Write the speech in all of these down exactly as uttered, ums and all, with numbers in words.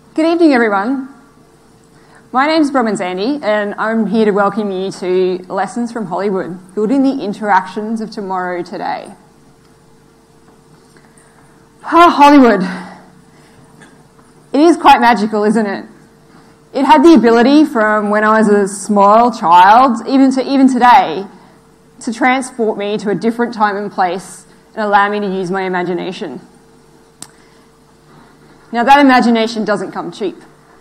Good evening, everyone. My name's Bronwyn Zandy, and I'm here to welcome you to Lessons from Hollywood, building the interactions of tomorrow today. Ah, Hollywood. It is quite magical, isn't it? It had the ability from when I was a small child, even to even today, to transport me to a different time and place and allow me to use my imagination. Now, that imagination doesn't come cheap.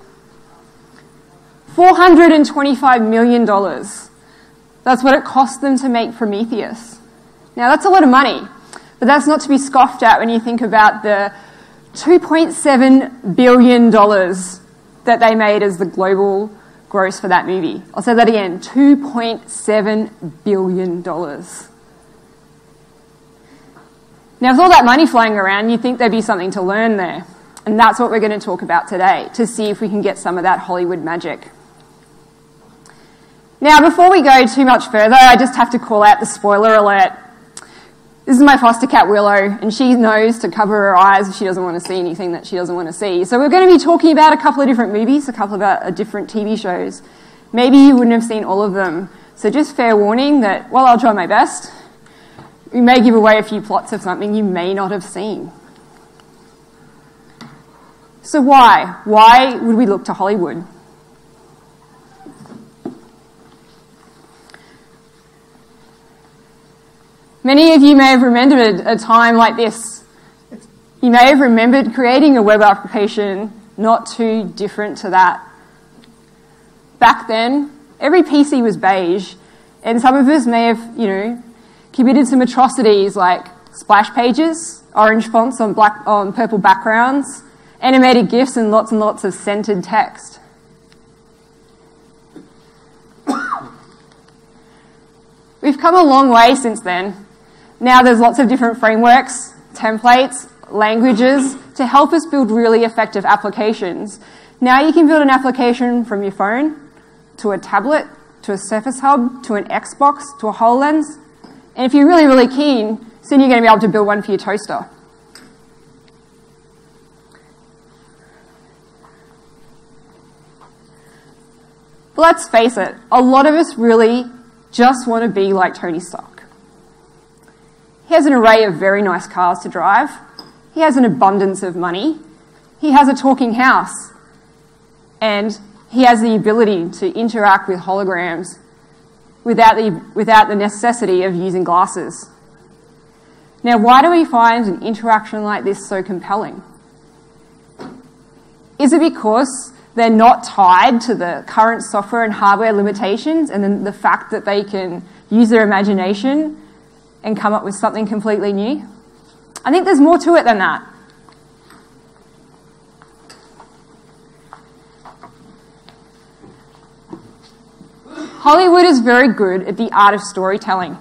four hundred twenty-five million dollars. That's what it cost them to make Prometheus. Now, that's a lot of money, but that's not to be scoffed at when you think about the two point seven billion dollars that they made as the global gross for that movie. I'll say that again, two point seven billion dollars. Now, with all that money flying around, you'd think there'd be something to learn there. And that's what we're going to talk about today, to see if we can get some of that Hollywood magic. Now, before we go too much further, I just have to call out the spoiler alert. This is my foster cat, Willow, and she knows to cover her eyes if she doesn't want to see anything that she doesn't want to see. So we're going to be talking about a couple of different movies, a couple of uh, different T V shows. Maybe you wouldn't have seen all of them. So just fair warning that, while I'll try my best, we may give away a few plots of something you may not have seen. So why? Why would we look to Hollywood? Many of you may have remembered a time like this. You may have remembered creating a web application not too different to that. Back then, every P C was beige, and some of us may have, you know, committed some atrocities like splash pages, orange fonts on black on purple backgrounds, animated GIFs, and lots and lots of centered text. We've come a long way since then. Now there's lots of different frameworks, templates, languages to help us build really effective applications. Now you can build an application from your phone to a tablet, to a Surface Hub, to an Xbox, to a HoloLens. And if you're really, really keen, soon you're going to be able to build one for your toaster. But let's face it, a lot of us really just want to be like Tony Stark. He has an array of very nice cars to drive. He has an abundance of money. He has a talking house. And he has the ability to interact with holograms without the, without the necessity of using glasses. Now, why do we find an interaction like this so compelling? Is it because they're not tied to the current software and hardware limitations, and then the fact that they can use their imagination and come up with something completely new? I think there's more to it than that. Hollywood is very good at the art of storytelling.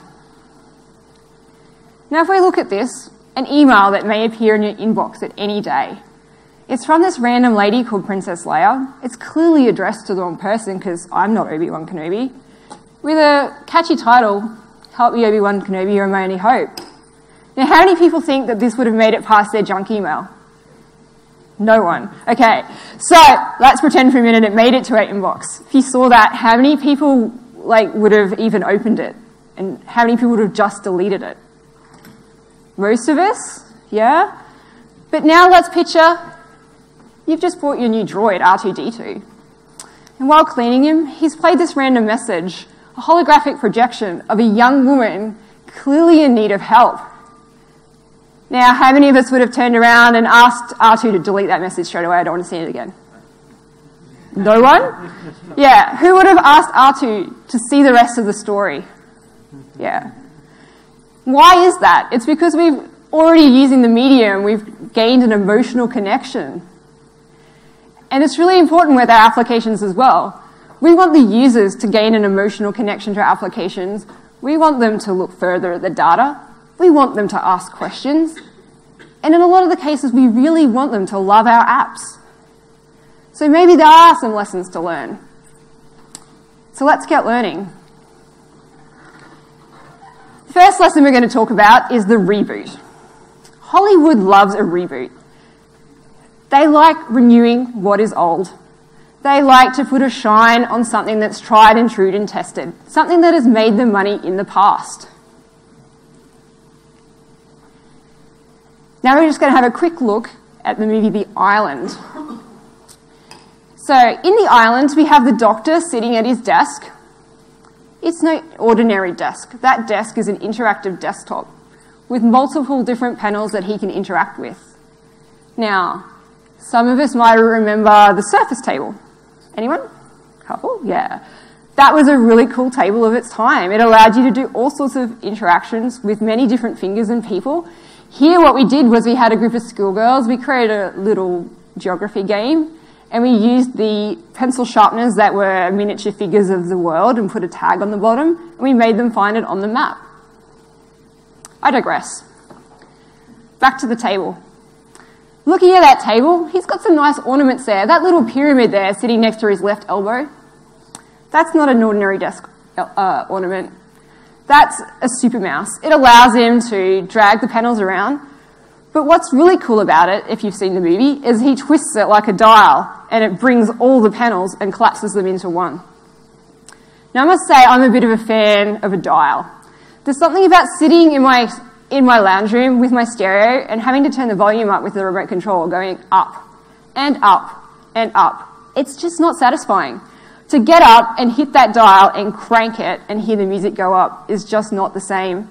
Now, if we look at this, an email that may appear in your inbox at any day. It's from this random lady called Princess Leia. It's clearly addressed to the wrong person because I'm not Obi-Wan Kenobi. With a catchy title, Help Me Obi-Wan Kenobi, You're My Only Hope. Now, how many people think that this would have made it past their junk email? No one. Okay, so let's pretend for a minute it made it to our inbox. If you saw that, how many people like would have even opened it? And how many people would have just deleted it? Most of us, yeah? But now let's picture you've just bought your new droid, R two D two. And while cleaning him, he's played this random message, a holographic projection of a young woman clearly in need of help. Now, how many of us would have turned around and asked R two to delete that message straight away? I don't want to see it again. No one? Yeah, who would have asked R two to see the rest of the story? Yeah. Why is that? It's because we've already using the medium, we've gained an emotional connection. And it's really important with our applications as well. We want the users to gain an emotional connection to our applications. We want them to look further at the data. We want them to ask questions. And in a lot of the cases, we really want them to love our apps. So maybe there are some lessons to learn. So let's get learning. The first lesson we're going to talk about is the reboot. Hollywood loves a reboot. They like renewing what is old. They like to put a shine on something that's tried and true and tested, something that has made them money in the past. Now we're just going to have a quick look at the movie The Island. So in The Island, we have the doctor sitting at his desk. It's no ordinary desk. That desk is an interactive desktop with multiple different panels that he can interact with. Now, some of us might remember the Surface table. Anyone? Couple? Yeah. That was a really cool table of its time. It allowed you to do all sorts of interactions with many different fingers and people. Here what we did was we had a group of schoolgirls. We created a little geography game, and we used the pencil sharpeners that were miniature figures of the world and put a tag on the bottom, and we made them find it on the map. I digress. Back to the table. Looking at that table, he's got some nice ornaments there. That little pyramid there sitting next to his left elbow, that's not an ordinary desk uh, ornament. That's a super mouse. It allows him to drag the panels around. But what's really cool about it, if you've seen the movie, is he twists it like a dial and it brings all the panels and collapses them into one. Now I must say I'm a bit of a fan of a dial. There's something about sitting in my in my lounge room with my stereo and having to turn the volume up with the remote control, going up and up and up. It's just not satisfying. To get up and hit that dial and crank it and hear the music go up is just not the same.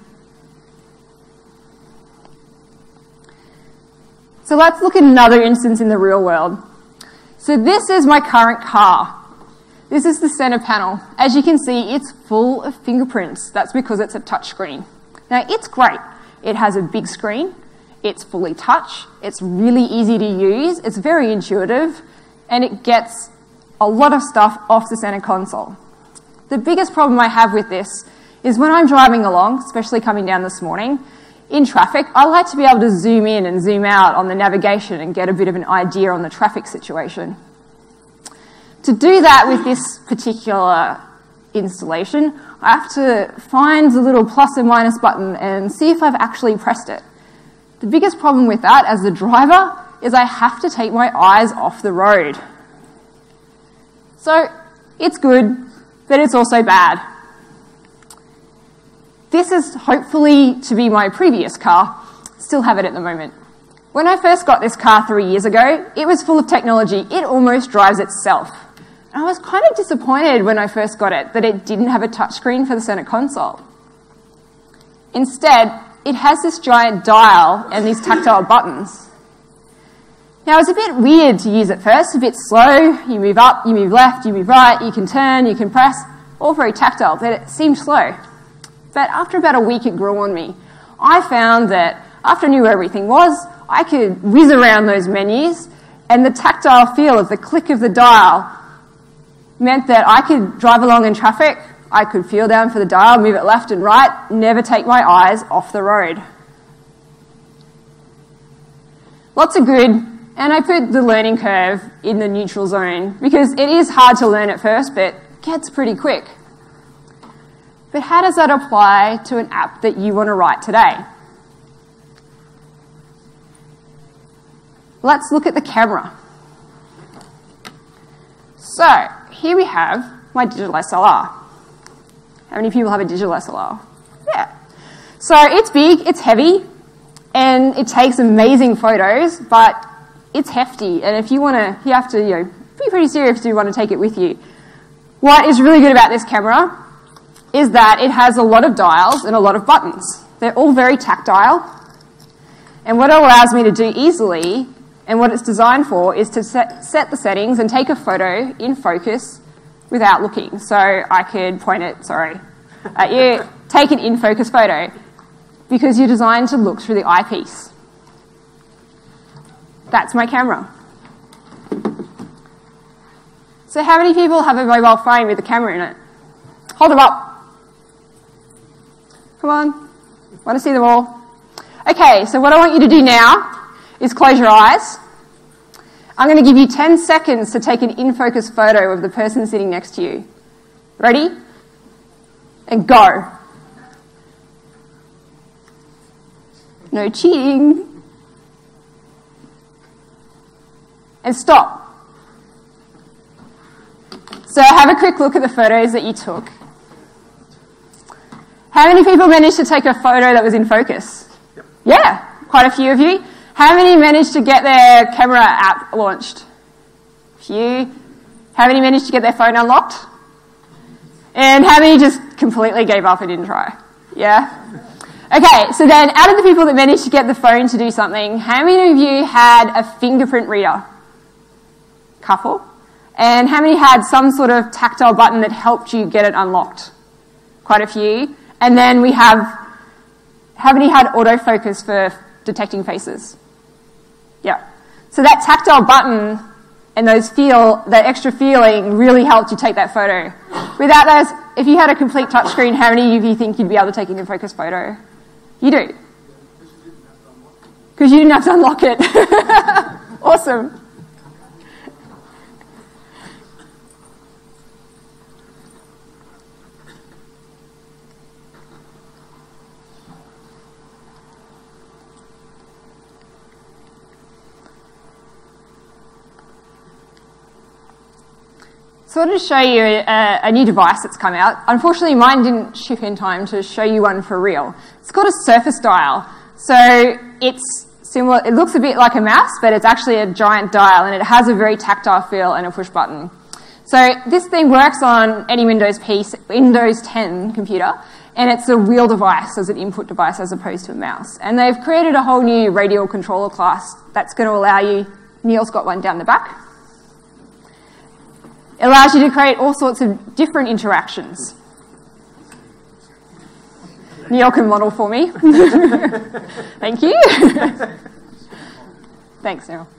So let's look at another instance in the real world. So this is my current car. This is the center panel. As you can see, it's full of fingerprints. That's because it's a touchscreen. Now, it's great. It has a big screen. It's fully touch. It's really easy to use. It's very intuitive. And it gets a lot of stuff off the center console. The biggest problem I have with this is when I'm driving along, especially coming down this morning, in traffic, I like to be able to zoom in and zoom out on the navigation and get a bit of an idea on the traffic situation. To do that with this particular installation, I have to find the little plus and minus button and see if I've actually pressed it. The biggest problem with that as the driver is I have to take my eyes off the road. So it's good, but it's also bad. This is hopefully to be my previous car. Still have it at the moment. When I first got this car three years ago, it was full of technology. It almost drives itself. I was kind of disappointed when I first got it that it didn't have a touchscreen for the center console. Instead, it has this giant dial and these tactile buttons. Now, it's a bit weird to use at first, a bit slow. You move up, you move left, you move right, you can turn, you can press, all very tactile, but it seemed slow. But after about a week, it grew on me. I found that after I knew where everything was, I could whiz around those menus, and the tactile feel of the click of the dial meant that I could drive along in traffic, I could feel down for the dial, move it left and right, never take my eyes off the road. Lots of good, and I put the learning curve in the neutral zone because it is hard to learn at first, but gets pretty quick. But how does that apply to an app that you want to write today? Let's look at the camera. So, here we have my digital S L R. How many people have a digital S L R? Yeah. So it's big, it's heavy, and it takes amazing photos, but it's hefty. And if you want to, you have to, you know, be pretty serious if you want to take it with you. What is really good about this camera is that it has a lot of dials and a lot of buttons. They're all very tactile. And what it allows me to do easily, and what it's designed for, is to set, set the settings and take a photo in focus without looking. So I could point it, sorry, at you, take an in focus photo because you're designed to look through the eyepiece. That's my camera. So how many people have a mobile phone with a camera in it? Hold them up. Come on. Want to see them all? Okay, so what I want you to do now is close your eyes. I'm going to give you ten seconds to take an in-focus photo of the person sitting next to you. Ready? And go. No cheating. and stop. So have a quick look at the photos that you took. How many people managed to take a photo that was in focus? Yep. Yeah, quite a few of you. How many managed to get their camera app launched? Few. How many managed to get their phone unlocked? And how many just completely gave up and didn't try? Yeah? Okay, so then out of the people that managed to get the phone to do something, how many of you had a fingerprint reader? Couple. And how many had some sort of tactile button that helped you get it unlocked? Quite a few. And then we have, how many had autofocus for detecting faces? Yeah. So that tactile button and those feel, that extra feeling really helped you take that photo. Without those, if you had a complete touchscreen, how many of you think you'd be able to take an in-focus photo? You do. Because you didn't have to unlock it. Awesome. So I wanted to show you a, a new device that's come out. Unfortunately, mine didn't ship in time to show you one for real. It's called a Surface Dial. So it's similar, it looks a bit like a mouse, but it's actually a giant dial, and it has a very tactile feel and a push button. So this thing works on any Windows P C, Windows ten computer, and it's a wheel device as an input device as opposed to a mouse. And they've created a whole new radial controller class that's going to allow you, Neil's got one down the back. It allows you to create all sorts of different interactions. Neil can model for me. Thank you. Thanks, Neil.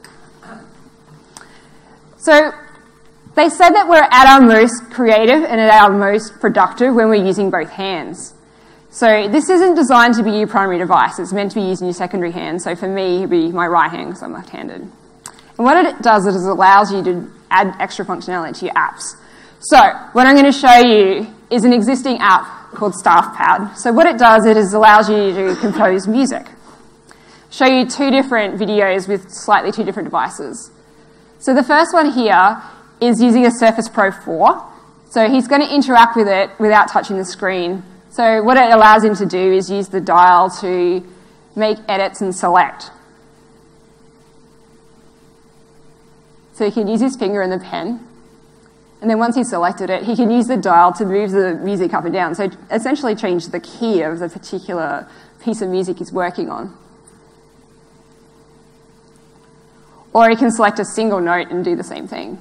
So they say that we're at our most creative and at our most productive when we're using both hands. So this isn't designed to be your primary device. It's meant to be using your secondary hand. So for me, it'd be my right hand because I'm left-handed. And what it does is it allows you to add extra functionality to your apps. So what I'm going to show you is an existing app called StaffPad. So what it does is it allows you to compose music. Show you two different videos with slightly two different devices. So the first one here is using a Surface Pro four. So he's going to interact with it without touching the screen. So what it allows him to do is use the dial to make edits and select. So he can use his finger and the pen. And then once he's selected it, he can use the dial to move the music up and down. So essentially change the key of the particular piece of music he's working on. Or he can select a single note and do the same thing.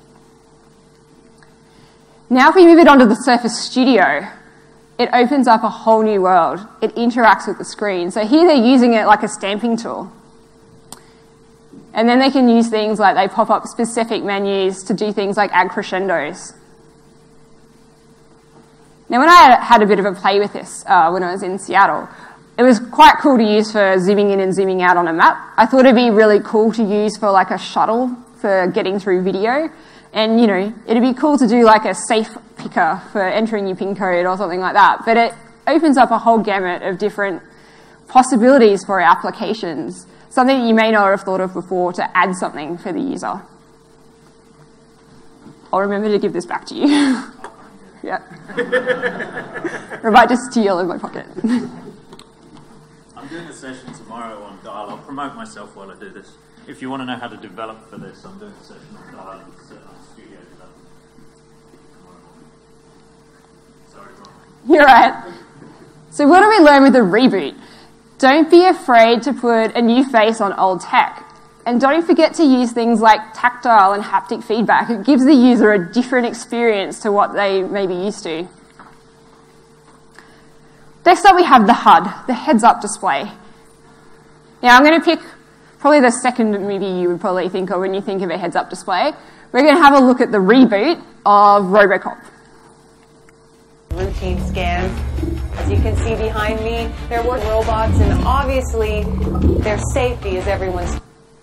Now if we move it onto the Surface Studio, it opens up a whole new world. It interacts with the screen. So here they're using it like a stamping tool. And then they can use things like they pop up specific menus to do things like add crescendos. Now when I had a bit of a play with this uh, when I was in Seattle, it was quite cool to use for zooming in and zooming out on a map. I thought it'd be really cool to use for like a shuttle for getting through video. And, you know, it'd be cool to do like a safe picker for entering your PIN code or something like that. But it opens up a whole gamut of different possibilities for our applications. Something that you may not have thought of before to add something for the user. I'll remember to give this back to you. Yeah. Or I might just steal in my pocket. I'm doing a session tomorrow on Dial. I'll promote myself while I do this. If you want to know how to develop for this, I'm doing a session on Dial and Studio Development tomorrow morning. Sorry, Ron. You're right. So what do we learn with the reboot? Don't be afraid to put a new face on old tech. And don't forget to use things like tactile and haptic feedback. It gives the user a different experience to what they may be used to. Next up we have the H U D, the heads-up display. Now I'm going to pick probably the second movie you would probably think of when you think of a heads-up display. We're going to have a look at the reboot of RoboCop. Routine scans. As you can see behind me, there were robots, and obviously their safety is everyone's.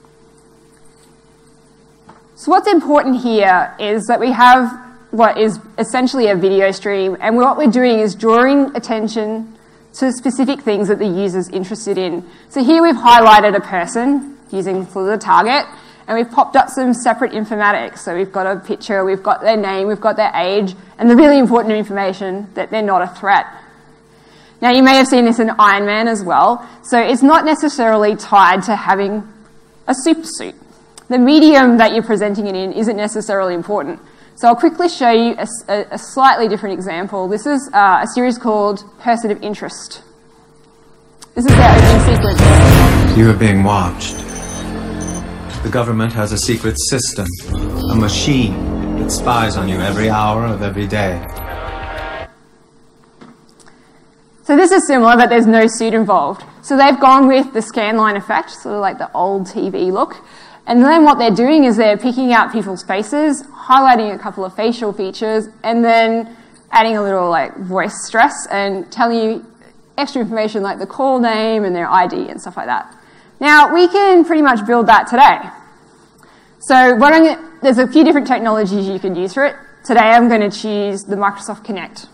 So what's important here is that we have what is essentially a video stream, and what we're doing is drawing attention to specific things that the user's interested in. So here we've highlighted a person using for the target, And we've popped up some separate informatics. So we've got a picture, we've got their name, we've got their age, and the really important information that they're not a threat. Now, you may have seen this in Iron Man as well. So it's not necessarily tied to having a super suit. The medium that you're presenting it in isn't necessarily important. So I'll quickly show you a, a, a slightly different example. This is uh, a series called Person of Interest. This is their opening sequence. You are being watched. The government has a secret system, a machine that spies on you every hour of every day. So this is similar, but there's no suit involved. So they've gone with the scanline effect, sort of like the old T V look. And then what they're doing is they're picking out people's faces, highlighting a couple of facial features, and then adding a little like voice stress and telling you extra information like the call name and their I D and stuff like that. Now, we can pretty much build that today. So what I'm gonna, there's a few different technologies you can use for it. Today I'm going to choose the Microsoft Kinect.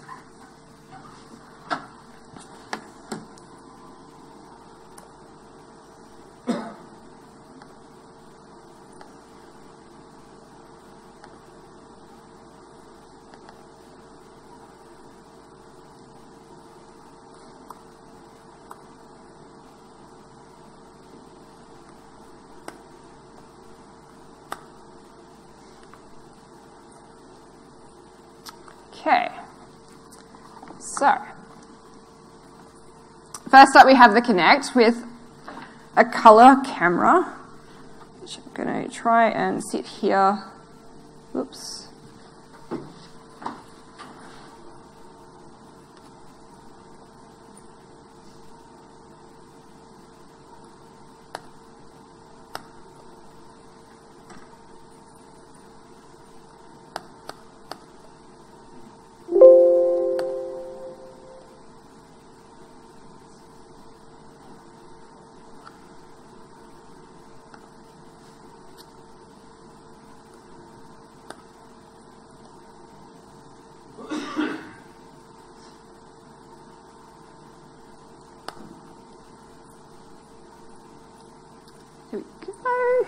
Okay, so first up we have the Kinect with a colour camera, which I'm going to try and sit here. Oops. Here we go.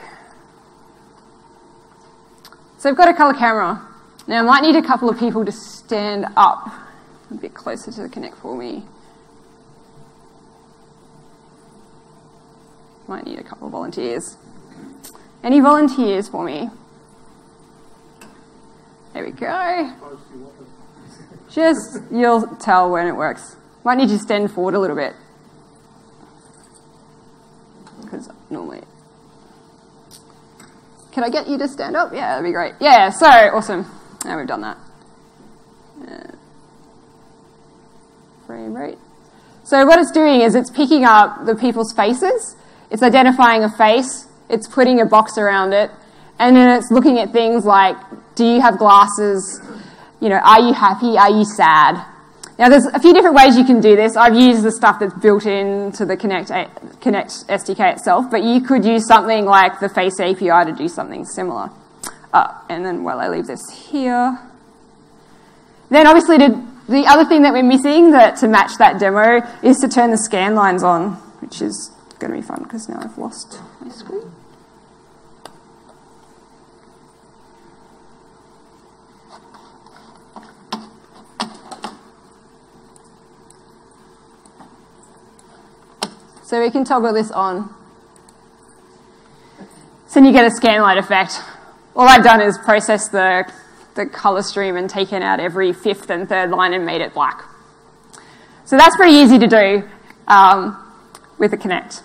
So I've got a colour camera. Now I might need a couple of people to stand up a bit closer to the Kinect for me. Might need a couple of volunteers. Any volunteers for me? There we go. Just, you'll tell when it works. Might need you to stand forward a little bit. Because normally... Can I get you to stand up? Yeah, that'd be great. Yeah, so, awesome. Now we've done that. Uh, frame rate. So what it's doing is it's picking up the people's faces, it's identifying a face, it's putting a box around it, and then it's looking at things like, do you have glasses? You know, are you happy? Are you sad? Now, there's a few different ways you can do this. I've used the stuff that's built into the Kinect, Kinect S D K itself, but you could use something like the Face A P I to do something similar. Uh, and then while I leave this here. Then obviously to, the other thing that we're missing that to match that demo is to turn the scan lines on, which is going to be fun because now I've lost my screen. So we can toggle this on. So then you get a scan line effect. All I've done is process the, the colour stream and taken out every fifth and third line and made it black. So that's pretty easy to do um, with the Kinect.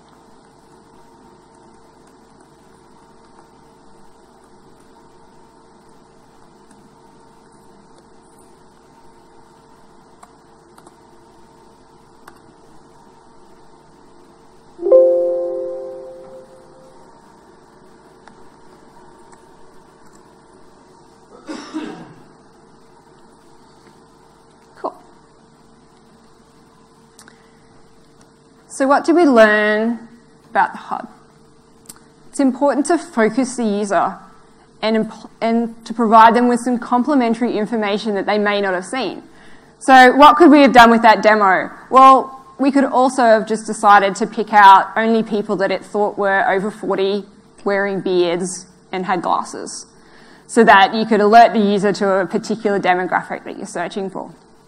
So what did we learn about the H U D? It's important to focus the user and, and to provide them with some complementary information that they may not have seen. So what could we have done with that demo? Well, we could also have just decided to pick out only people that it thought were over forty wearing beards, and had glasses, so that you could alert the user to a particular demographic that you're searching for.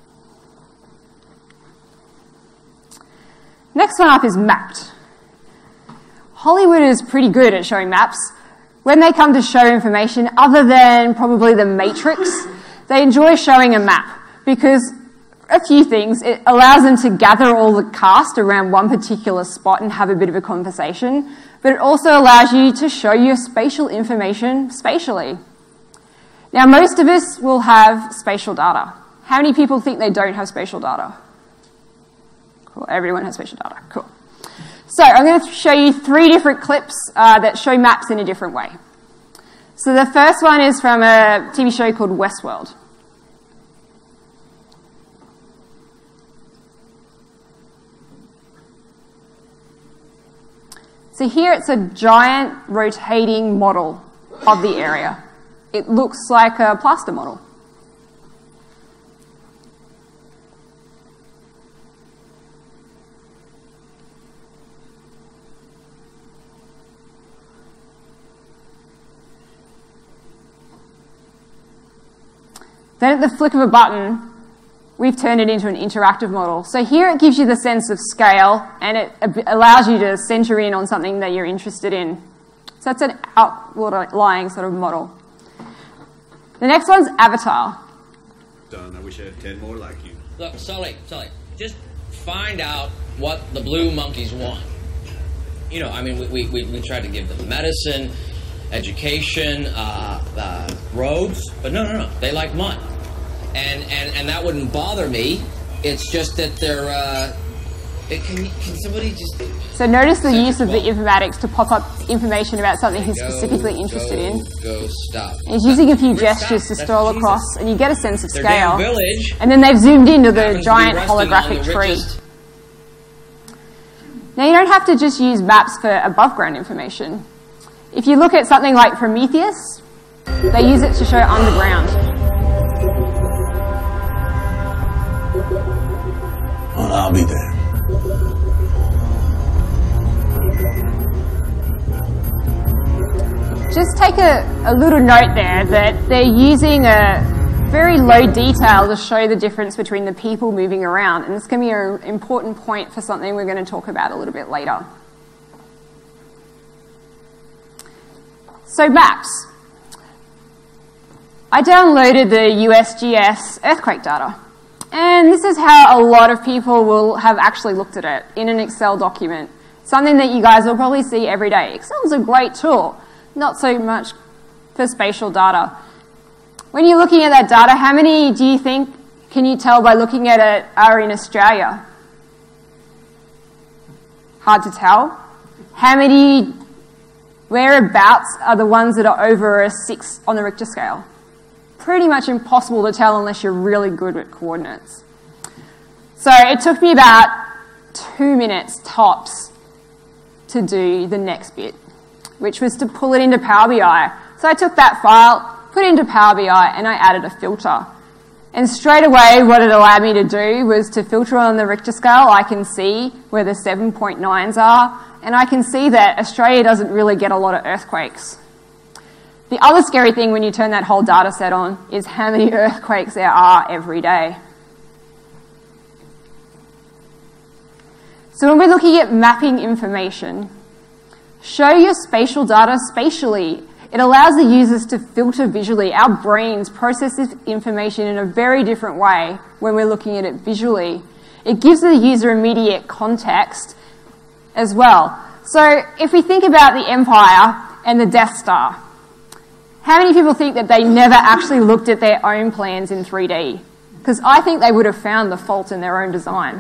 Next one up is mapped. Hollywood is pretty good at showing maps. When they come to show information, other than probably The Matrix, they enjoy showing a map because a few things. It allows them to gather all the cast around one particular spot and have a bit of a conversation, but it also allows you to show your spatial information spatially. Now, most of us will have spatial data. How many people think they don't have spatial data? Cool, everyone has spatial data, cool. So I'm going to show you three different clips uh, that show maps in a different way. So the first one is from a T V show called Westworld. So here it's a giant rotating model of the area. It looks like a plaster model. Then at the flick of a button, we've turned it into an interactive model. So here it gives you the sense of scale, and it allows you to center in on something that you're interested in. So that's an outlying sort of model. The next one's Avatar. Done. I wish I had ten more like you. Look, Sully, Sully, just find out what the blue monkeys want. You know, I mean, we, we, we tried to give them medicine, education, uh, uh, roads, but no, no, no, they like mud. And, and, and that wouldn't bother me. It's just that they're, uh, it, can, can somebody just... So notice the use of the informatics to pop up information about something he's specifically interested in. Go, stop. He's using a few gestures to That's scroll Jesus. across, and you get a sense of Their scale. damn village And then they've zoomed into the happens to be giant resting on holographic the tree. richest- Now, you don't have to just use maps for above-ground information. If you look at something like Prometheus, they use it to show underground. Well, I'll be there. Just take a, a little note there that they're using a very low detail to show the difference between the people moving around, and it's going to be an important point for something we're going to talk about a little bit later. So maps. I downloaded the U S G S earthquake data, and this is how a lot of people will have actually looked at it in an Excel document, something that you guys will probably see every day. Excel's a great tool, not so much for spatial data. When you're looking at that data, how many do you think can you tell by looking at it are in Australia? Hard to tell. How many, whereabouts are the ones that are over a six on the Richter scale? Pretty much impossible to tell unless you're really good at coordinates. So it took me about two minutes tops to do the next bit, which was to pull it into Power B I. So I took that file, put it into Power B I, and I added a filter. And straight away, what it allowed me to do was to filter on the Richter scale. I can see where the seven point nines are, and I can see that Australia doesn't really get a lot of earthquakes. The other scary thing when you turn that whole data set on is how many earthquakes there are every day. So when we're looking at mapping information, show your spatial data spatially. It allows the users to filter visually. Our brains process this information in a very different way when we're looking at it visually. It gives the user immediate context as well. So if we think about the Empire and the Death Star, how many people think that they never actually looked at their own plans in three D? Because I think they would have found the fault in their own design.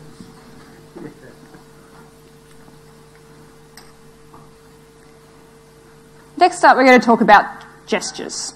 Next up, we're going to talk about gestures.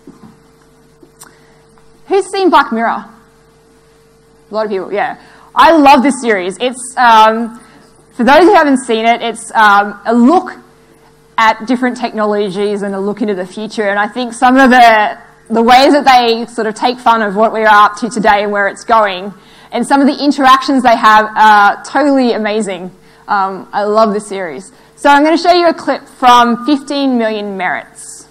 Who's seen Black Mirror? A lot of people, yeah. I love this series. It's, um, for those who haven't seen it, it's um, a look at different technologies and a look into the future. And I think some of the, the ways that they sort of take fun of what we are up to today and where it's going, and some of the interactions they have are totally amazing. Um, I love this series. So I'm going to show you a clip from fifteen million Merits.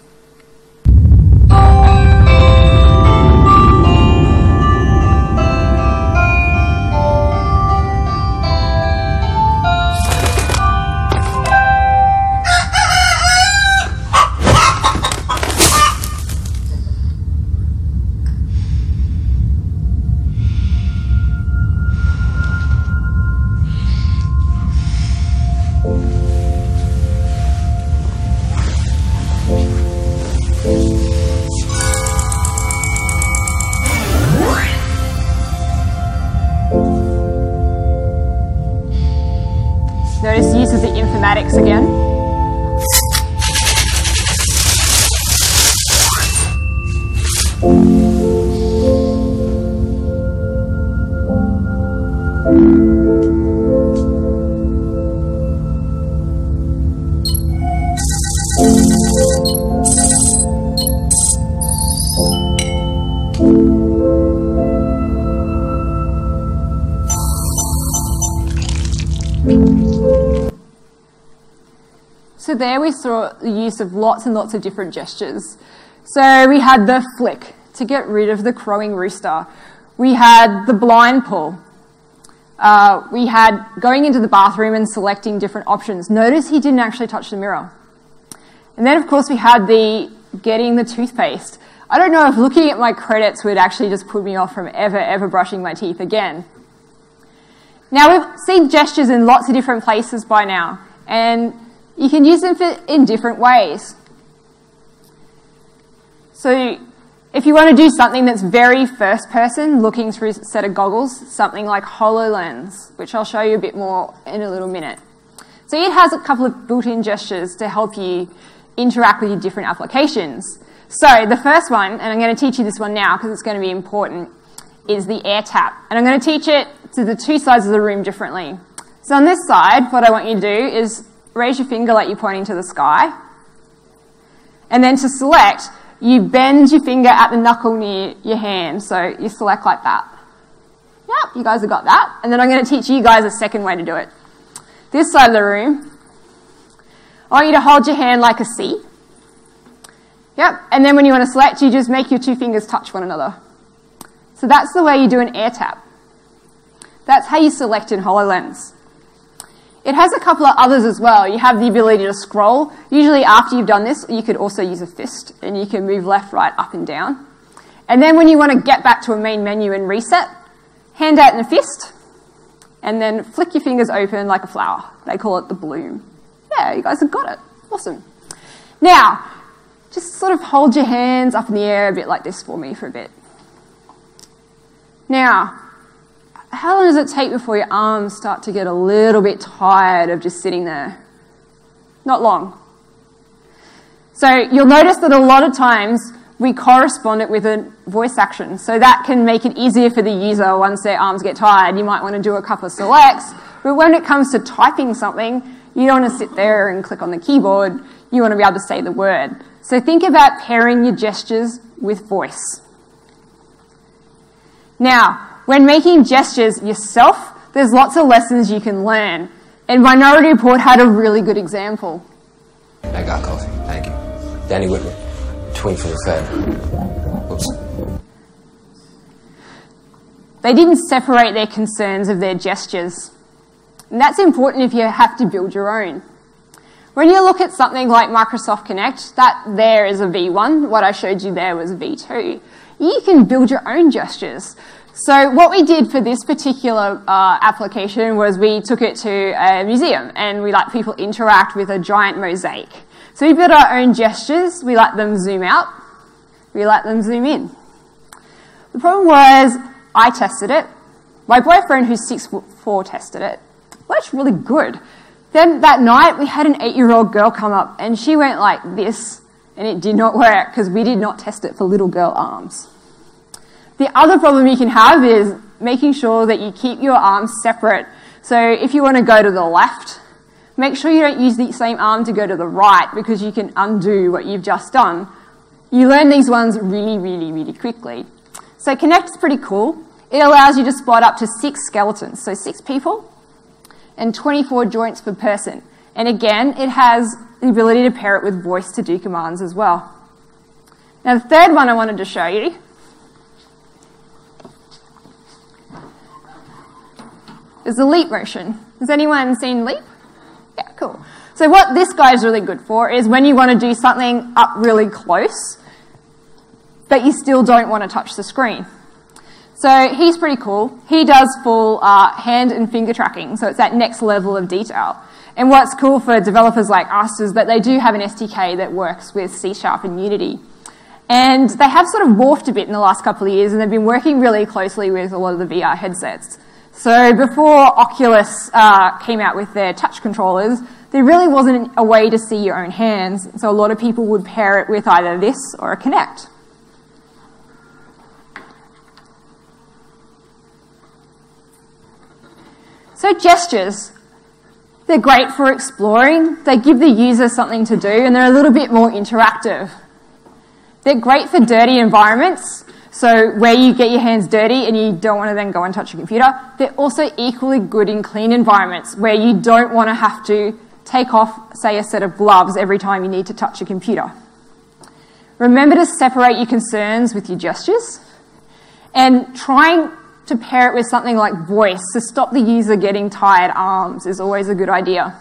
Notice use of the informatics again. So there we saw the use of lots and lots of different gestures. So we had the flick to get rid of the crowing rooster. We had the blind pull. Uh, we had going into the bathroom and selecting different options. Notice he didn't actually touch the mirror. And then, of course, we had the getting the toothpaste. I don't know if looking at my credits would actually just put me off from ever, ever brushing my teeth again. Now, we've seen gestures in lots of different places by now, and you can use them for, in different ways. So if you want to do something that's very first person, looking through a set of goggles, something like HoloLens, which I'll show you a bit more in a little minute. So it has a couple of built-in gestures to help you interact with your different applications. So the first one, and I'm going to teach you this one now because it's going to be important, is the air tap. And I'm going to teach it to the two sides of the room differently. So on this side, what I want you to do is raise your finger like you're pointing to the sky. And then to select, you bend your finger at the knuckle near your hand. So you select like that. Yep, you guys have got that. And then I'm going to teach you guys a second way to do it. This side of the room, I want you to hold your hand like a C. Yep, and then when you want to select, you just make your two fingers touch one another. So that's the way you do an air tap. That's how you select in HoloLens. It has a couple of others as well. You have the ability to scroll. Usually after you've done this, you could also use a fist, and you can move left, right, up and down. And then when you want to get back to a main menu and reset, hand out in a fist, and then flick your fingers open like a flower. They call it the bloom. Yeah, you guys have got it. Awesome. Now, just sort of hold your hands up in the air a bit like this for me for a bit. Now, how long does it take before your arms start to get a little bit tired of just sitting there? Not long. So you'll notice that a lot of times we correspond it with a voice action. So that can make it easier for the user once their arms get tired. You might want to do a couple of selects. But when it comes to typing something, you don't want to sit there and click on the keyboard. You want to be able to say the word. So think about pairing your gestures with voice. Now, when making gestures yourself, there's lots of lessons you can learn. And Minority Report had a really good example. I got coffee, thank you. Danny Whitman, tween from the Fed. Oops. They didn't separate their concerns of their gestures. And that's important if you have to build your own. When you look at something like Microsoft Connect, that there is a V one. What I showed you there was a V two. You can build your own gestures. So what we did for this particular uh, application was we took it to a museum and we let people interact with a giant mosaic. So we built our own gestures. We let them zoom out. We let them zoom in. The problem was I tested it. My boyfriend, who's six foot four, tested it. It worked really good. Then that night we had an eight-year-old girl come up and she went like this and it did not work because we did not test it for little girl arms. The other problem you can have is making sure that you keep your arms separate. So if you want to go to the left, make sure you don't use the same arm to go to the right because you can undo what you've just done. You learn these ones really, really, really quickly. So Connect is pretty cool. It allows you to spot up to six skeletons, so six people, and twenty-four joints per person. And again, it has the ability to pair it with voice to do commands as well. Now, the third one I wanted to show you is the leap motion. Has anyone seen leap? Yeah, cool. So what this guy is really good for is when you want to do something up really close, but you still don't want to touch the screen. So he's pretty cool. He does full uh, hand and finger tracking, so it's that next level of detail. And what's cool for developers like us is that they do have an S D K that works with C Sharp and Unity. And they have sort of morphed a bit in the last couple of years, and they've been working really closely with a lot of the V R headsets. So before Oculus uh, came out with their touch controllers, there really wasn't a way to see your own hands. So a lot of people would pair it with either this or a Kinect. So gestures, they're great for exploring. They give the user something to do, and they're a little bit more interactive. They're great for dirty environments, so where you get your hands dirty and you don't want to then go and touch your computer. They're also equally good in clean environments, where you don't want to have to take off, say, a set of gloves every time you need to touch your computer. Remember to separate your concerns with your gestures, and trying to pair it with something like voice to stop the user getting tired arms is always a good idea.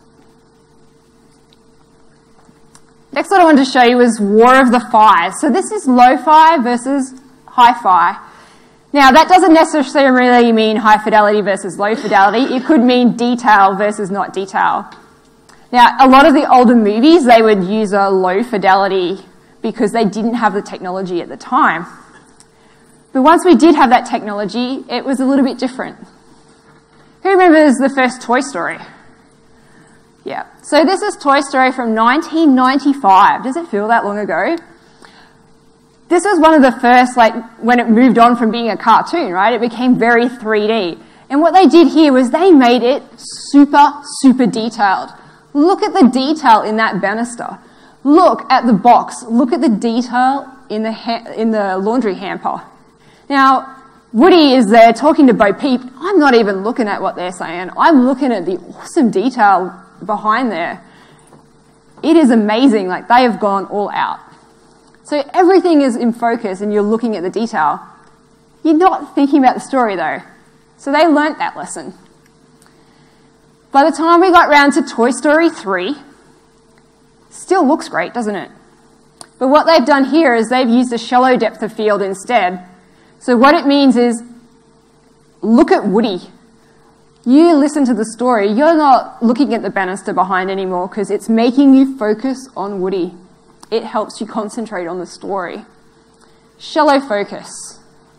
Next what I wanted to show you is War of the Fives. So this is lo-fi versus hi-fi. Now that doesn't necessarily mean high fidelity versus low fidelity. It could mean detail versus not detail. Now a lot of the older movies, they would use a low fidelity because they didn't have the technology at the time. But once we did have that technology, it was a little bit different. Who remembers the first Toy Story? Yeah. So this is Toy Story from nineteen ninety-five. Does it feel that long ago? This was one of the first, like, when it moved on from being a cartoon, right? It became very three D. And what they did here was they made it super, super detailed. Look at the detail in that banister. Look at the box. Look at the detail in the, ha in the laundry hamper. Now, Woody is there talking to Bo Peep. I'm not even looking at what they're saying. I'm looking at the awesome detail behind there. It is amazing. Like, they have gone all out. So everything is in focus and you're looking at the detail. You're not thinking about the story, though. So they learnt that lesson. By the time we got round to Toy Story three, still looks great, doesn't it? But what they've done here is they've used a shallow depth of field instead. So what it means is, look at Woody. You listen to the story, you're not looking at the banister behind anymore because it's making you focus on Woody. It helps you concentrate on the story. Shallow focus.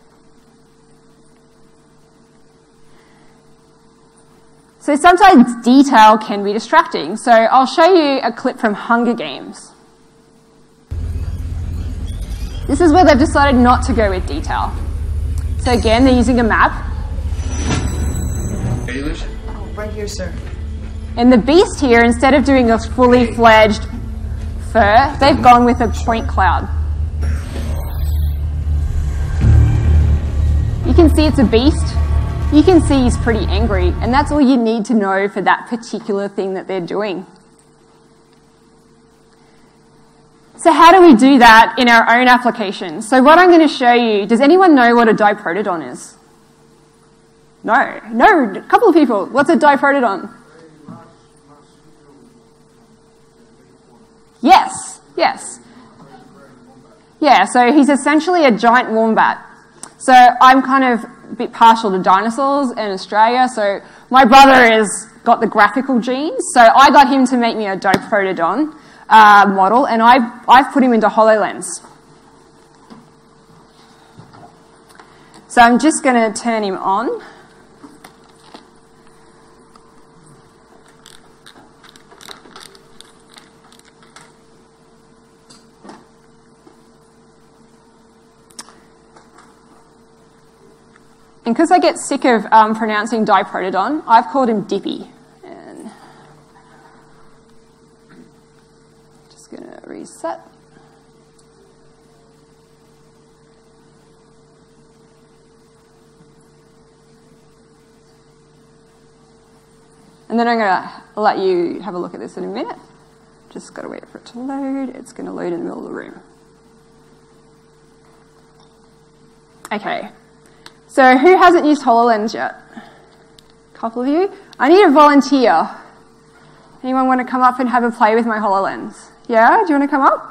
So sometimes detail can be distracting. So I'll show you a clip from Hunger Games. This is where they've decided not to go with detail. So again, they're using a map. Oh, right here, sir. And the beast here, instead of doing a fully fledged fur, they've gone with a point cloud. You can see it's a beast. You can see he's pretty angry, and that's all you need to know for that particular thing that they're doing. So how do we do that in our own application? So what I'm going to show you, does anyone know what a diprotodon is? No, no, a couple of people. What's a diprotodon? Yes, yes. Yeah, so he's essentially a giant wombat. So I'm kind of a bit partial to dinosaurs in Australia, so my brother has got the graphical genes, so I got him to make me a diprotodon uh, model, and I've, I've put him into HoloLens. So I'm just going to turn him on. And because I get sick of um, pronouncing diprotodon, I've called him Dippy. And just going to reset. And And then I'm going to let you have a look at this in a minute. Just got to wait for it to load. It's going to load in the middle of the room. Okay. So who hasn't used HoloLens yet? A couple of you. I need a volunteer. Anyone want to come up and have a play with my HoloLens? Yeah? Do you want to come up?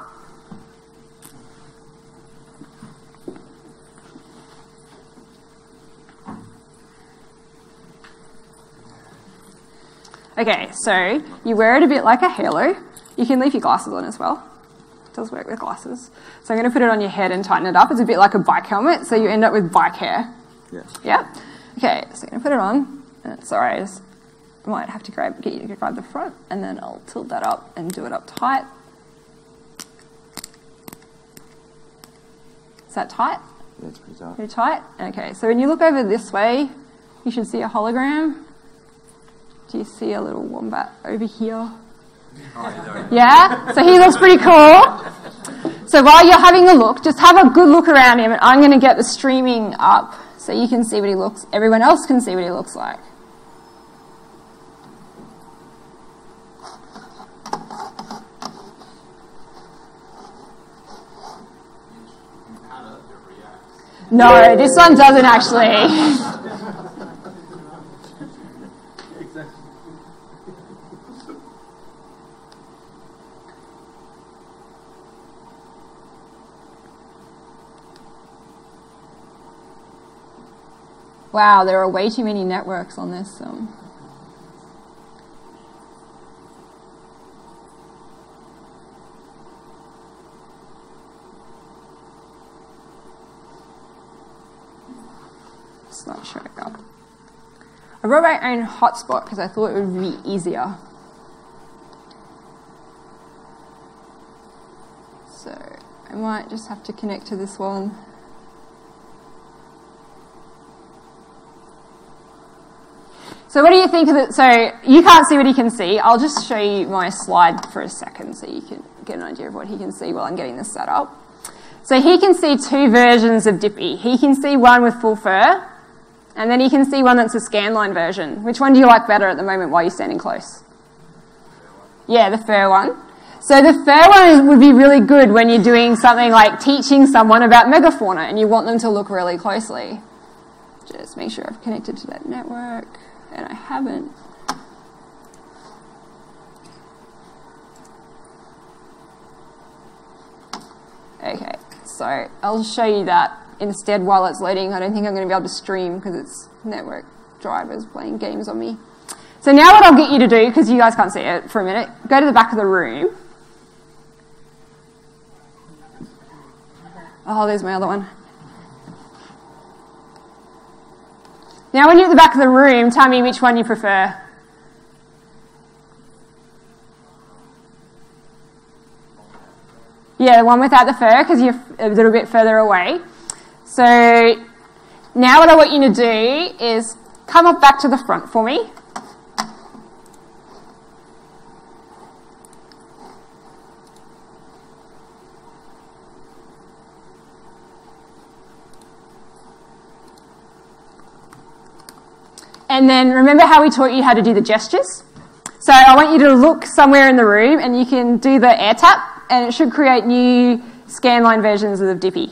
Okay, so you wear it a bit like a halo. You can leave your glasses on as well. It does work with glasses. So I'm going to put it on your head and tighten it up. It's a bit like a bike helmet, so you end up with bike hair. Yeah. Yeah? Okay, so I'm going to put it on. And sorry, I just might have to grab, get you to grab the front, and then I'll tilt that up and do it up tight. Is that tight? Yeah, it's pretty tight. Pretty tight? Okay, so when you look over this way, you should see a hologram. Do you see a little wombat over here? Oh, yeah? So he looks pretty cool. So while you're having a look, just have a good look around him, and I'm going to get the streaming up so you can see what he looks, everyone else can see what he looks like. No, this one doesn't actually. Wow, there are way too many networks on this. Um. It's not showing up. I wrote my own hotspot because I thought it would be easier. So I might just have to connect to this one. So what do you think of it? So you can't see what he can see. I'll just show you my slide for a second so you can get an idea of what he can see while I'm getting this set up. So he can see two versions of Dippy. He can see one with full fur, and then he can see one that's a scanline version. Which one do you like better at the moment while you're standing close? Yeah, the fur one. So the fur one would be really good when you're doing something like teaching someone about megafauna and you want them to look really closely. Just make sure I've connected to that network. And I haven't. Okay, so I'll show you that instead while it's loading. I don't think I'm going to be able to stream because it's network drivers playing games on me. So now what I'll get you to do, because you guys can't see it for a minute, go to the back of the room. Oh, there's my other one. Now when you're at the back of the room, tell me which one you prefer. Yeah, the one without the fur, because you're a little bit further away. So now what I want you to do is come up back to the front for me. And then remember how we taught you how to do the gestures? So I want you to look somewhere in the room and you can do the air tap and it should create new scanline versions of Dippy.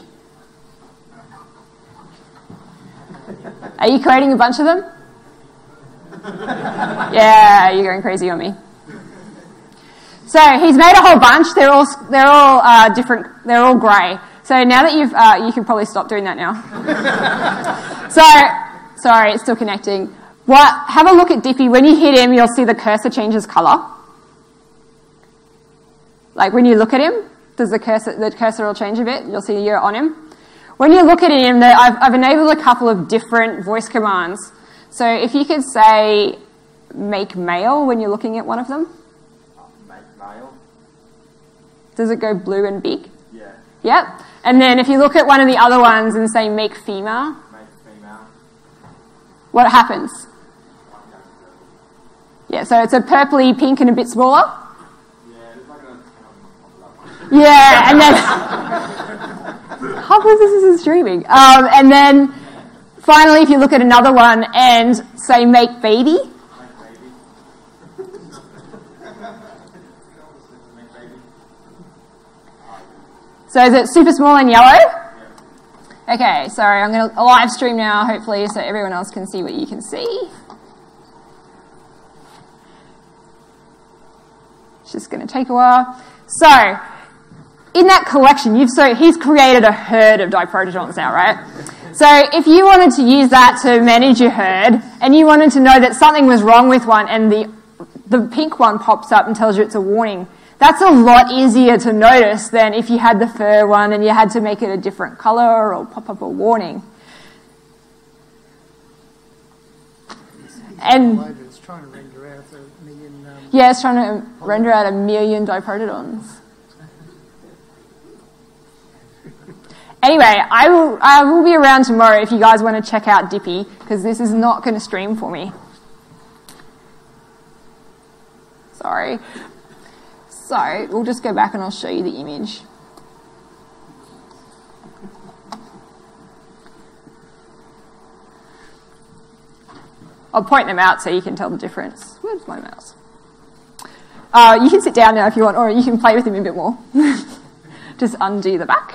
Are you creating a bunch of them? Yeah, you're going crazy on me. So he's made a whole bunch. They're all they're all uh, different. They're all grey. So now that you've uh, you can probably stop doing that now. So sorry, it's still connecting. What? Have a look at Dippy. When you hit him, you'll see the cursor changes colour. Like when you look at him, does the cursor the cursor will change a bit? You'll see you're on him. When you look at him, I've, I've enabled a couple of different voice commands. So if you could say make mail when you're looking at one of them. Make mail. Does it go blue and big? Yeah. Yep. And then if you look at one of the other ones and say make female. Make female. What happens? Yeah, so it's a purpley pink and a bit smaller. Yeah, it's like a... Yeah, and then... How close is this streaming? Um, and then finally, if you look at another one and say make baby. Make baby. So is it super small and yellow? Okay, sorry, I'm going to live stream now, hopefully, so everyone else can see what you can see. It's just going to take a while. So, in that collection, you've so he's created a herd of diprotodons now, right? So if you wanted to use that to manage your herd, and you wanted to know that something was wrong with one, and the the pink one pops up and tells you it's a warning, that's a lot easier to notice than if you had the fur one and you had to make it a different colour or pop up a warning. And it's trying to render out a million. Um, yeah, it's trying to render out a million diprotodons. Anyway, I will, I will be around tomorrow if you guys want to check out Dippy, because this is not going to stream for me. Sorry. So, we'll just go back and I'll show you the image. I'll point them out so you can tell the difference. Where's my mouse? Uh, you can sit down now if you want, or you can play with him a bit more. Just undo the back.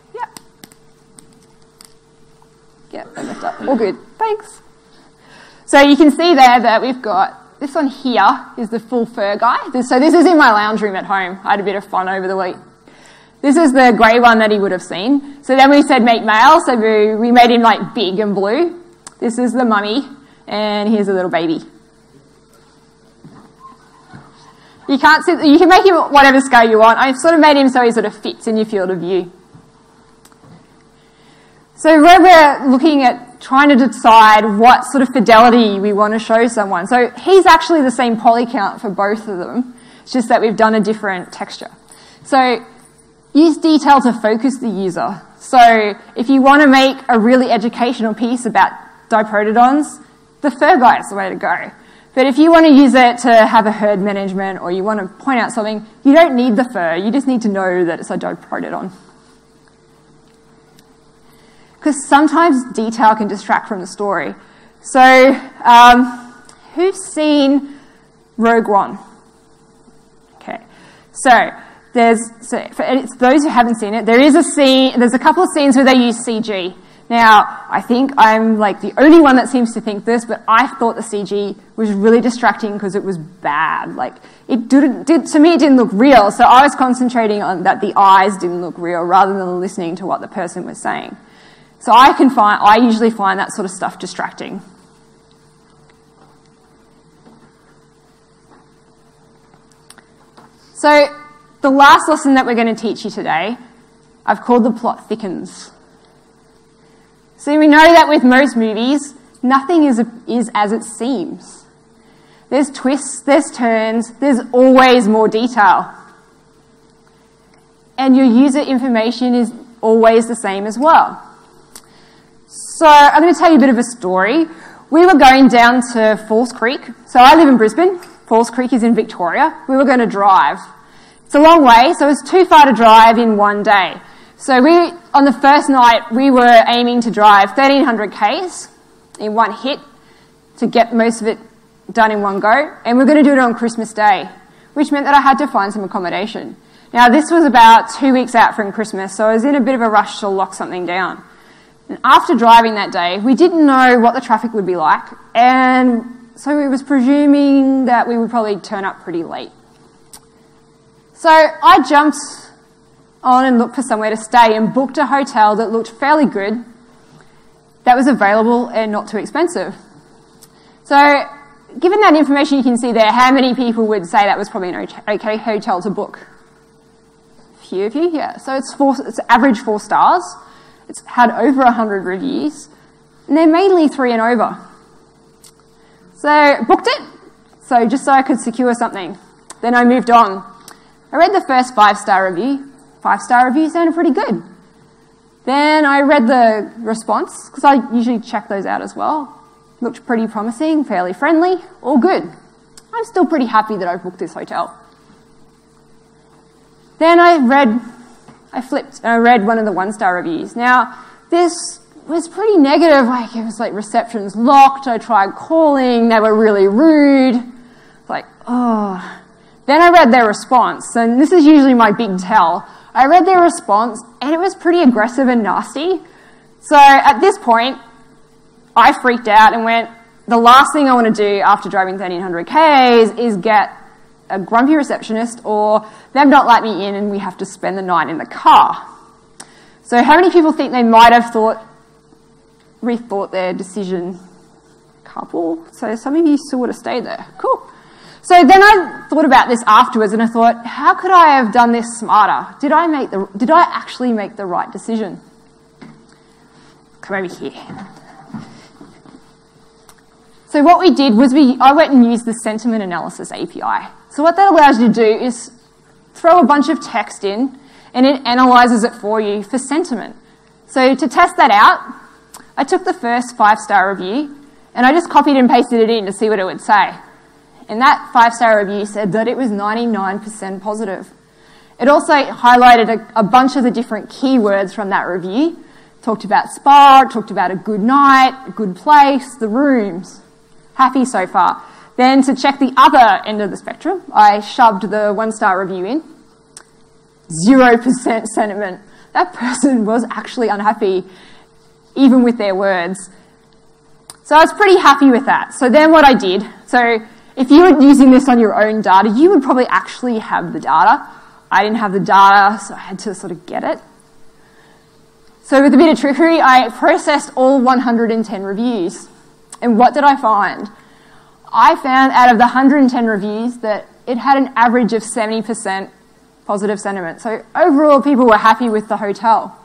Yeah, I messed up. All good. Thanks. So you can see there that we've got, this one here is the full fur guy. This, so this is in my lounge room at home. I had a bit of fun over the week. This is the grey one that he would have seen. So then we said make male, so we, we made him like big and blue. This is the mummy, and here's a little baby. You can't see, you can make him whatever scale you want. I've sort of made him so he sort of fits in your field of view. So when we're looking at trying to decide what sort of fidelity we want to show someone, so he's actually the same poly count for both of them, it's just that we've done a different texture. So use detail to focus the user. So if you want to make a really educational piece about diprotodons, the fur guy is the way to go. But if you want to use it to have a herd management or you want to point out something, you don't need the fur, you just need to know that it's a diprotodon. Because sometimes detail can distract from the story. So, um, who's seen Rogue One? Okay, so there's so for it's those who haven't seen it, there is a scene. There's a couple of scenes where they use C G. Now, I think I'm like the only one that seems to think this, but I thought the C G was really distracting because it was bad. Like it didn't did to me, it didn't look real. So I was concentrating on that the eyes didn't look real rather than listening to what the person was saying. So I can find, I usually find that sort of stuff distracting. So the last lesson that we're going to teach you today, I've called the plot thickens. So we know that with most movies, nothing is, is as it seems. There's twists, there's turns, there's always more detail. And your user information is always the same as well. So I'm going to tell you a bit of a story. We were going down to Falls Creek. So I live in Brisbane. Falls Creek is in Victoria. We were going to drive. It's a long way, so it's too far to drive in one day. So we, on the first night, we were aiming to drive thirteen hundred kays in one hit to get most of it done in one go. And we're going to do it on Christmas Day, which meant that I had to find some accommodation. Now, this was about two weeks out from Christmas, so I was in a bit of a rush to lock something down. And after driving that day, we didn't know what the traffic would be like, and so we was presuming that we would probably turn up pretty late. So I jumped on and looked for somewhere to stay and booked a hotel that looked fairly good, that was available and not too expensive. So given that information you can see there, how many people would say that was probably an okay hotel to book? A few of you, yeah. So it's, four, it's average four stars. It's had over one hundred reviews, and they're mainly three and over. So booked it, so just so I could secure something. Then I moved on. I read the first five-star review. Five-star review sounded pretty good. Then I read the response, because I usually check those out as well. Looked pretty promising, fairly friendly, all good. I'm still pretty happy that I've booked this hotel. Then I read... I flipped and I read one of the one-star reviews. Now, this was pretty negative. Like, it was like, reception's locked. I tried calling. They were really rude. Like, oh. Then I read their response, and this is usually my big tell. I read their response, and it was pretty aggressive and nasty. So at this point, I freaked out and went, the last thing I want to do after driving thirteen hundred kays is get a grumpy receptionist or them not let me in and we have to spend the night in the car. So how many people think they might have thought, rethought their decision? Couple. So some of you still would have stayed there. Cool. So then I thought about this afterwards and I thought, how could I have done this smarter? Did I make the, did I actually make the right decision? Come over here. So what we did was we, I went and used the sentiment analysis A P I. So what that allows you to do is throw a bunch of text in and it analyzes it for you for sentiment. So to test that out, I took the first five-star review and I just copied and pasted it in to see what it would say. And that five-star review said that it was ninety-nine percent positive. It also highlighted a, a bunch of the different keywords from that review. Talked about spa, talked about a good night, a good place, the rooms. Happy so far. Then to check the other end of the spectrum, I shoved the one-star review in. Zero percent sentiment. That person was actually unhappy, even with their words. So I was pretty happy with that. So then what I did, so if you were using this on your own data, you would probably actually have the data. I didn't have the data, so I had to sort of get it. So with a bit of trickery, I processed all one hundred ten reviews. And what did I find? I found out of the one hundred ten reviews that it had an average of seventy percent positive sentiment. So overall, people were happy with the hotel.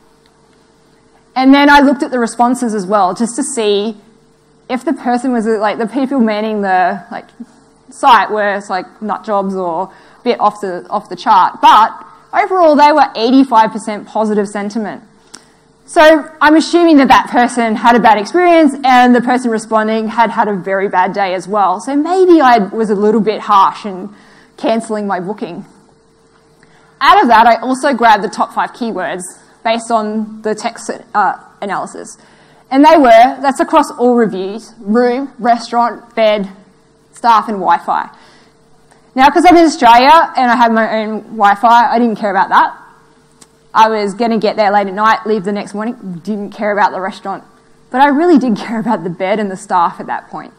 And then I looked at the responses as well, just to see if the person was, like, the people manning the, like, site were, like, nut jobs or a bit off the, off the chart. But overall, they were eighty-five percent positive sentiment. So I'm assuming that that person had a bad experience and the person responding had had a very bad day as well. So maybe I was a little bit harsh in cancelling my booking. Out of that, I also grabbed the top five keywords based on the text uh, analysis. And they were, that's across all reviews, room, restaurant, bed, staff and Wi-Fi. Now, because I'm in Australia and I have my own Wi-Fi, I didn't care about that. I was going to get there late at night, leave the next morning, didn't care about the restaurant. But I really did care about the bed and the staff at that point.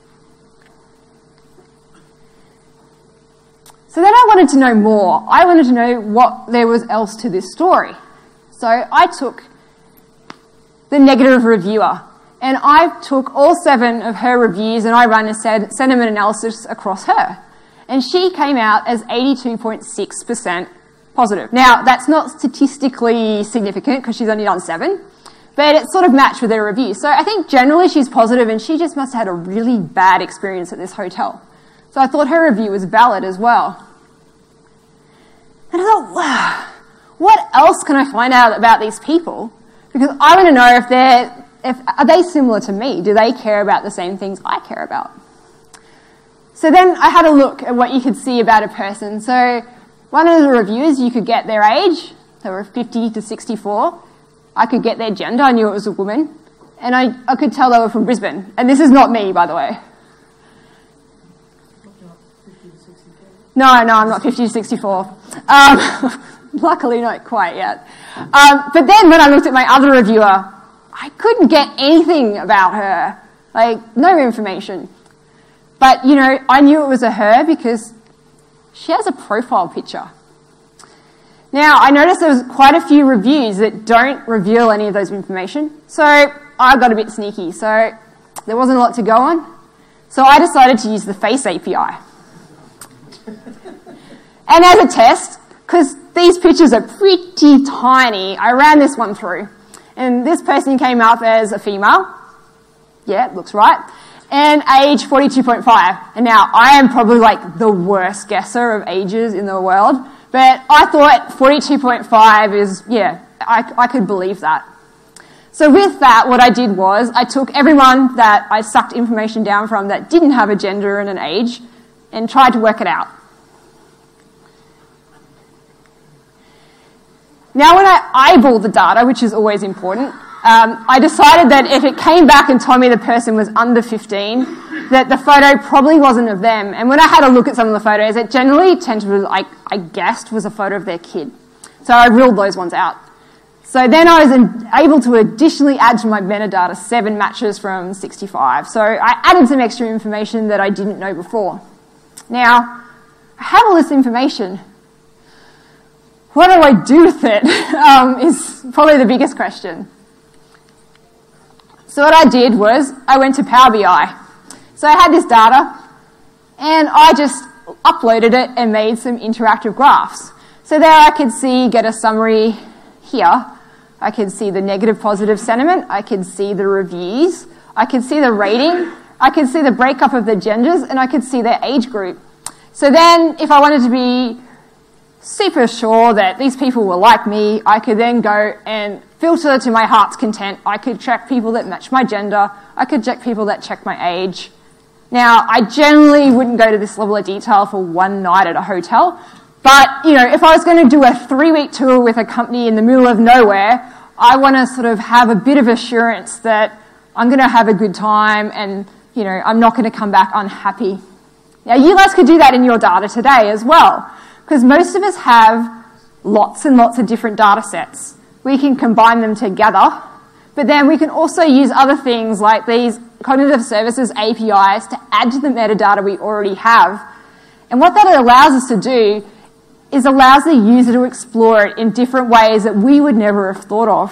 So then I wanted to know more. I wanted to know what there was else to this story. So I took the negative reviewer and I took all seven of her reviews and I ran a sentiment analysis across her. And she came out as eighty-two point six percent positive. Now, that's not statistically significant because she's only done seven, but it sort of matched with her review. So I think generally she's positive and she just must have had a really bad experience at this hotel. So I thought her review was valid as well. And I thought, wow, what else can I find out about these people? Because I want to know if they're, if, are they similar to me? Do they care about the same things I care about? So then I had a look at what you could see about a person. So one of the reviews, you could get their age. They were fifty to sixty-four. I could get their gender. I knew it was a woman. And I, I could tell they were from Brisbane. And this is not me, by the way. No, no, I'm not fifty to sixty-four. Um, luckily, not quite yet. Um, but then when I looked at my other reviewer, I couldn't get anything about her. Like, no information. But, you know, I knew it was a her because she has a profile picture. Now, I noticed there was quite a few reviews that don't reveal any of those information. So I got a bit sneaky. So there wasn't a lot to go on. So I decided to use the Face A P I. And as a test, because these pictures are pretty tiny, I ran this one through. And this person came up as a female. Yeah, looks right. And age forty-two point five. And now, I am probably like the worst guesser of ages in the world. But I thought forty-two point five is, yeah, I, I could believe that. So with that, what I did was I took everyone that I sucked information down from that didn't have a gender and an age and tried to work it out. Now when I eyeballed the data, which is always important, um, I decided that if it came back and told me the person was under fifteen, that the photo probably wasn't of them. And when I had a look at some of the photos, it generally tended to, like, I guessed, was a photo of their kid. So I ruled those ones out. So then I was in, able to additionally add to my metadata seven matches from sixty-five. So I added some extra information that I didn't know before. Now, I have all this information. What do I do with it um, is probably the biggest question. So what I did was I went to Power B I. So I had this data and I just uploaded it and made some interactive graphs. So there I could see, get a summary here. I could see the negative positive sentiment. I could see the reviews. I could see the rating. I could see the breakup of the genders and I could see their age group. So then if I wanted to be super sure that these people were like me, I could then go and filter to my heart's content. I could check people that match my gender. I could check people that check my age. Now, I generally wouldn't go to this level of detail for one night at a hotel, but, you know, if I was going to do a three-week tour with a company in the middle of nowhere, I want to sort of have a bit of assurance that I'm going to have a good time and, you know, I'm not going to come back unhappy. Now, you guys could do that in your data today as well, because most of us have lots and lots of different data sets. We can combine them together, but then we can also use other things like these cognitive services A P Is to add to the metadata we already have. And what that allows us to do is allows the user to explore it in different ways that we would never have thought of.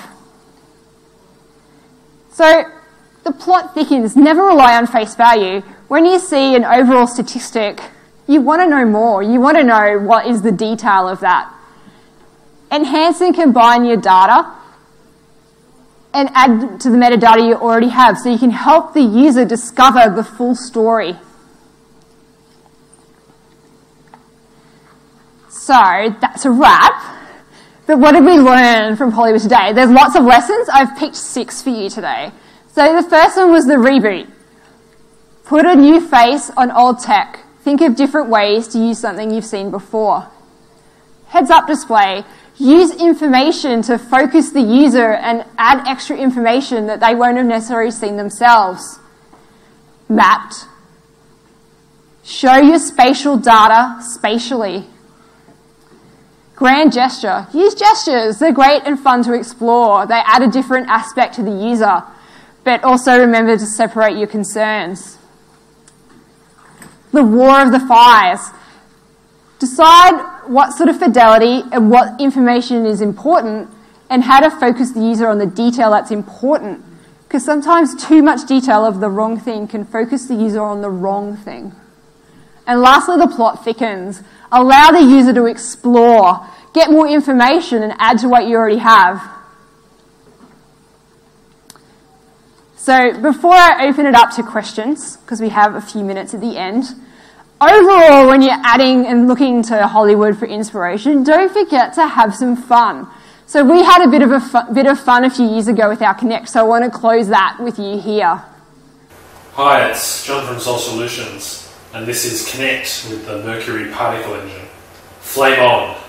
So the plot thickens. Never rely on face value. When you see an overall statistic, you want to know more. You want to know what is the detail of that. Enhance and combine your data and add to the metadata you already have so you can help the user discover the full story. So that's a wrap. But what did we learn from Hollywood today? There's lots of lessons. I've picked six for you today. So the first one was the reboot. Put a new face on old tech. Think of different ways to use something you've seen before. Heads-up display. Use information to focus the user and add extra information that they won't have necessarily seen themselves. Mapped. Show your spatial data spatially. Grand gesture. Use gestures. They're great and fun to explore. They add a different aspect to the user. But also remember to separate your concerns. The war of the fires. Decide what sort of fidelity and what information is important and how to focus the user on the detail that's important. Because sometimes too much detail of the wrong thing can focus the user on the wrong thing. And lastly, the plot thickens. Allow the user to explore, get more information and add to what you already have. So before I open it up to questions, because we have a few minutes at the end, overall, when you're adding and looking to Hollywood for inspiration, don't forget to have some fun. So we had a bit of a fu- bit of fun a few years ago with our Connect, so I want to close that with you here. Hi, it's John from Sol Solutions, and this is Connect with the Mercury Particle Engine. Flame on!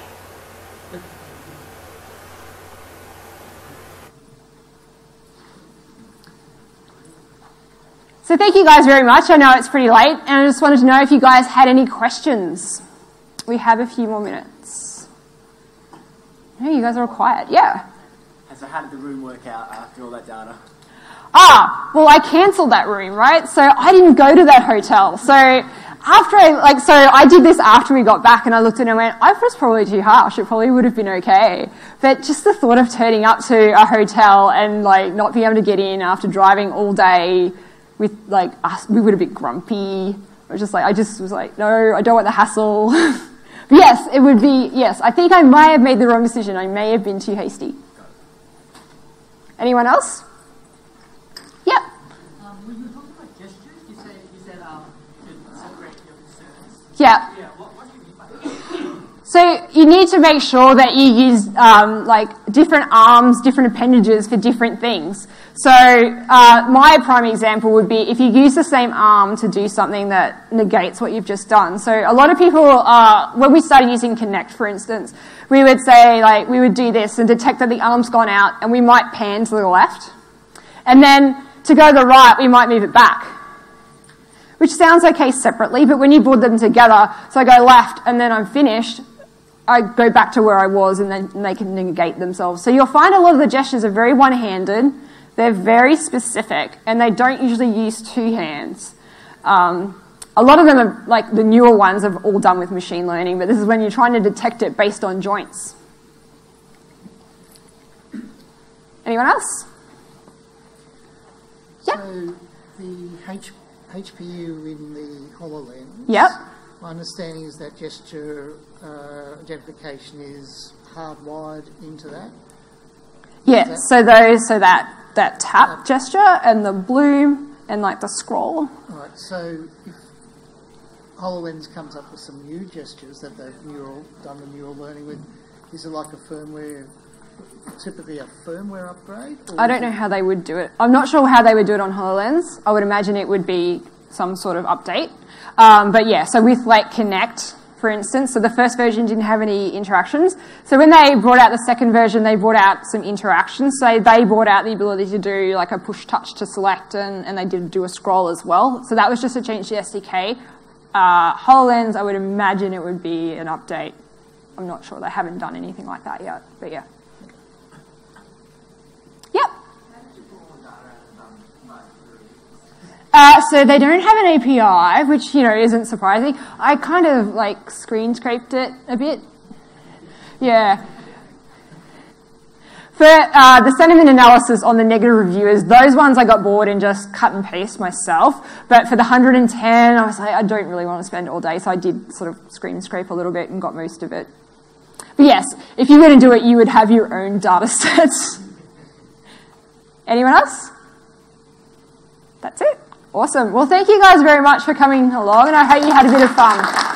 So thank you guys very much. I know it's pretty late, and I just wanted to know if you guys had any questions. We have a few more minutes. No, you guys are all quiet. Yeah. So how did the room work out after all that data? Ah, well, I cancelled that room, right? So I didn't go to that hotel. So after I, like, so I did this after we got back, and I looked at it and went, I was probably too harsh. It probably would have been okay. But just the thought of turning up to a hotel and, like, not being able to get in after driving all day with, like, us, we would have been grumpy. I was just like, I just was like, no, I don't want the hassle. But yes, it would be, yes, I think I may have made the wrong decision. I may have been too hasty. Anyone else? Yeah. Um, when you were talking about gestures, you said, you said um, to separate your concerns. Yeah. Yeah, what, what do you mean by that? So you need to make sure that you use um, like different arms, different appendages for different things. So uh, my prime example would be if you use the same arm to do something that negates what you've just done. So a lot of people, uh, when we started using Connect, for instance, we would say, like, we would do this and detect that the arm's gone out, and we might pan to the left. And then to go to the right, we might move it back, which sounds okay separately, but when you board them together, so I go left and then I'm finished, I go back to where I was and then they can negate themselves. So you'll find a lot of the gestures are very one-handed, they're very specific, and they don't usually use two hands. Um, a lot of them are, like the newer ones, have all done with machine learning, but this is when you're trying to detect it based on joints. Anyone else? Yep. So the H H P U in the HoloLens, yep. my understanding is that gesture uh, identification is hardwired into that? Yeah, that so those, so that, that tap uh, gesture and the bloom and like the scroll. Right, so if HoloLens comes up with some new gestures that they've neural, done the neural learning with, is it like a firmware, typically a firmware upgrade? I don't know how they would do it. I'm not sure how they would do it on HoloLens. I would imagine it would be some sort of update. Um, but yeah, so with like Connect, for instance, so the first version didn't have any interactions. So when they brought out the second version, they brought out some interactions. So they brought out the ability to do like a push touch to select, and, and they did do a scroll as well. So that was just a change to the S D K. Uh, HoloLens, I would imagine it would be an update. I'm not sure. They haven't done anything like that yet, but yeah. Yep. Uh, so they don't have an A P I, which, you know, isn't surprising. I kind of, like, screen scraped it a bit. Yeah. For uh, the sentiment analysis on the negative reviewers, those ones I got bored and just cut and paste myself. But for the one hundred ten, I was like, I don't really want to spend all day, so I did sort of screen scrape a little bit and got most of it. But yes, if you were to do it, you would have your own data sets. Anyone else? That's it. Awesome. Well, thank you guys very much for coming along, and I hope you had a bit of fun.